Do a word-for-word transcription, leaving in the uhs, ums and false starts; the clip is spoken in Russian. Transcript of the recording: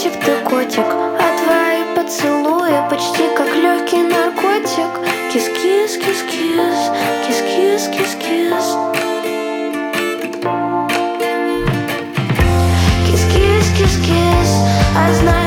котик, ты котик, а твои поцелуи почти как легкий наркотик. Кис-кис, кис-кис, кис-кис, кис-кис. Кис-кис, кис-кис, а знаешь